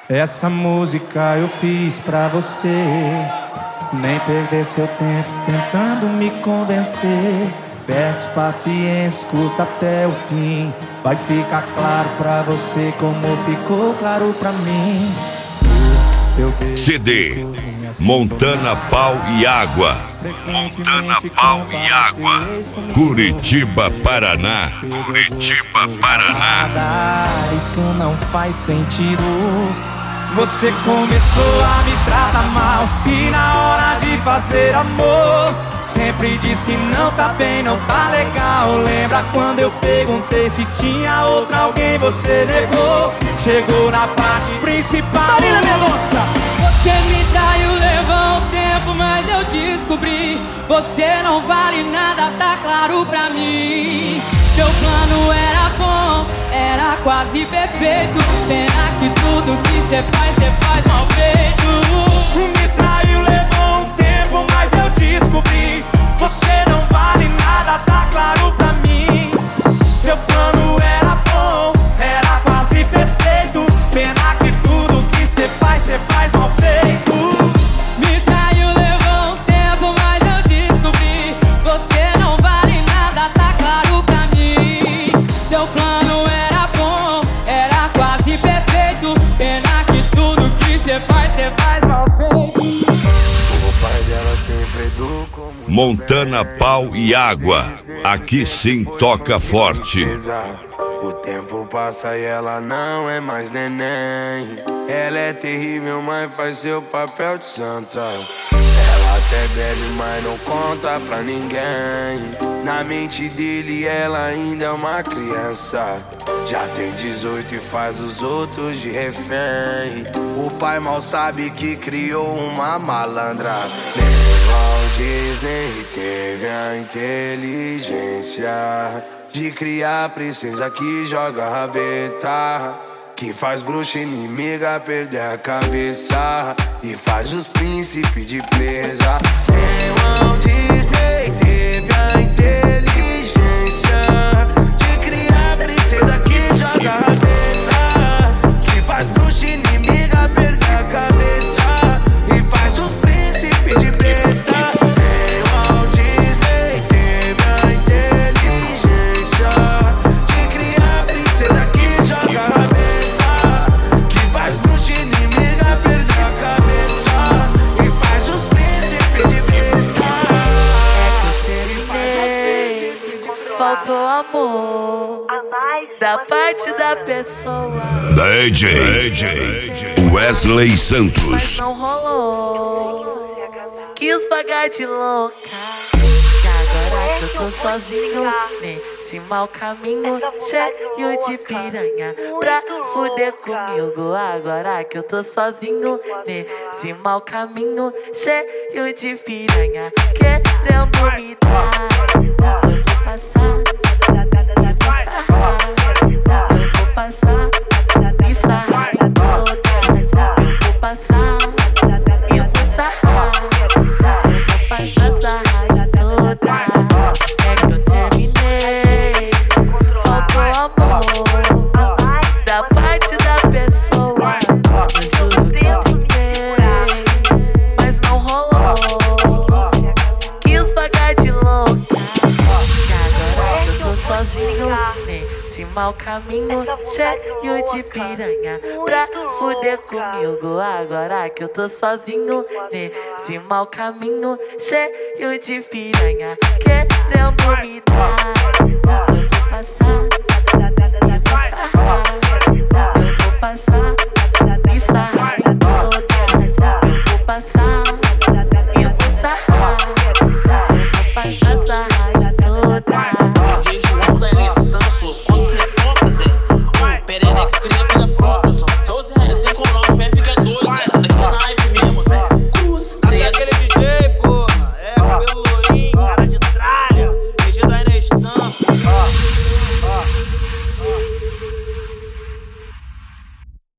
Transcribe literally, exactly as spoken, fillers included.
Essa música eu fiz pra você. Nem perder seu tempo tentando me convencer. Peço paciência, escuta até o fim. Vai ficar claro pra você como ficou claro pra mim. Seu C D Montana Pau e Água. Montana Pau e Água. Curitiba, Paraná. Curitiba, Paraná. Isso não faz sentido. Você começou a me tratar mal e na hora de fazer amor sempre diz que não tá bem, não tá legal. Lembra quando eu perguntei se tinha outra alguém, você negou. Chegou na parte principal. Marina Mendonça. Você me traiu, levou um tempo, mas eu descobri. Você não vale nada, tá claro pra mim. Seu plano era bom, era quase perfeito. Pena que tudo que cê faz, cê faz mal feito. Me traiu, levou um tempo, mas eu descobri. Você não vale nada, tá claro pra mim. Seu plano era bom, era quase perfeito. Pena que tudo que cê faz, cê faz mal feito. Me traiu, levou um tempo, mas eu descobri. Você não vale nada, tá claro pra mim. Seu plano era bom, era quase perfeito. Pena que tudo que cê faz, cê faz mal feito. O pai dela sempre educou muito. Montana Pau e Água. Aqui sim toca forte. O tempo passa e ela não é mais neném. Ela é terrível, mas faz seu papel de santa. Ela até bebe, mas não conta pra ninguém. Na mente dele ela ainda é uma criança. Já tem dezoito e faz os outros de refém. O pai mal sabe que criou uma malandra. Nem Walt Disney teve a inteligência de criar princesa que joga rabeta, que faz bruxa inimiga perder a cabeça e faz os príncipes de presa. Nem Walt Disney teve a inteligência de criar princesa que joga rabeta, que faz bruxa inimiga perder a cabeça e faz os príncipes de presa. Nem Walt Disney teve a inteligência de criar princesa que joga rabeta, que faz bruxa inimiga perder a cabeça e faz os príncipes de besta. É que eu terminei, faltou amor da parte da pessoa, D J Wesley mas Santos. não rolou. Quis pagar de louca, e agora que eu tô sozinho nesse mau caminho, cheio de piranha pra fuder comigo. Agora que eu tô sozinho nesse mau caminho, cheio de piranha querendo me dar. Eu vou passar e vou sarrar, eu vou passar e sarrar em todas. Eu vou passar e eu vou sarrar, eu vou passar sarrar em todas. É que eu terminei, faltou amor da parte da pessoa. Eu juro que eu tentei, mas não rolou. Quis pagar de louca, e agora que eu tô sozinho nesse mau caminho, cheio de piranha pra fuder comigo. Agora que eu tô sozinho nesse mau caminho, cheio de piranha querendo me dar. Eu vou passar e vou sarrar, eu vou passar e sarrar em todas. Eu vou passar e vou sarrar, eu vou passar sarrar.